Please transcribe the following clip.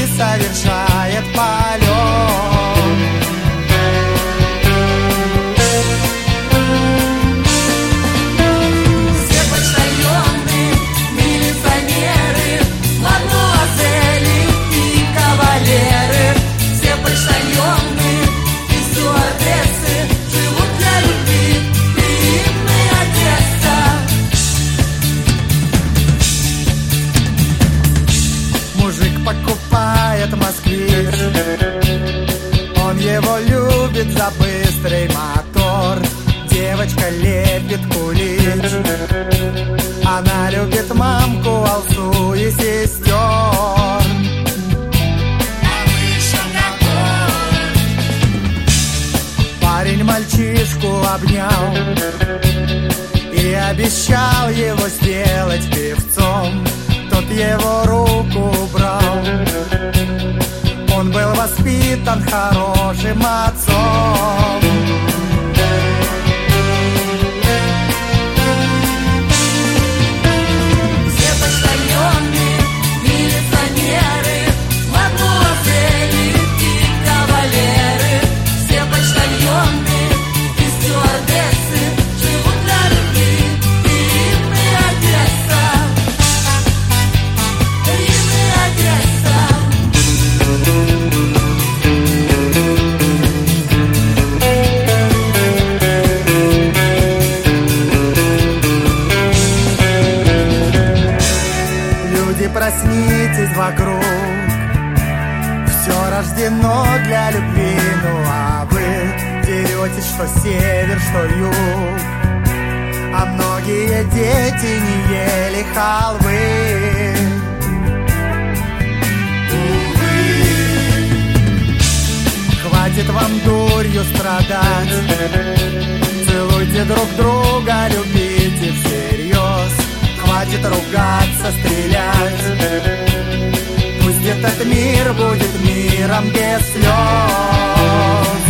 совершает полет. Москвич, он его любит за быстрый мотор. Девочка лепит кулич, она любит мамку, Алсу и сестер. Парень мальчишку обнял и обещал его сделать певцом. Тот его руку убрал, он был воспитан хорошим отцом. Все почтальоны, милиционеры, мадемуазели и кавалеры. Все почтальоны и стюардессы живут для любви, Рим и Одесса. Рим и Одесса. Проснитесь вокруг, все рождено для любви. Ну а вы деретесь, что север, что юг, а многие дети не ели халвы. Увы, хватит вам дурью страдать, целуйте друг друга, любите всерьез. Хватит ругаться, стрелять, пусть этот мир будет миром без слез.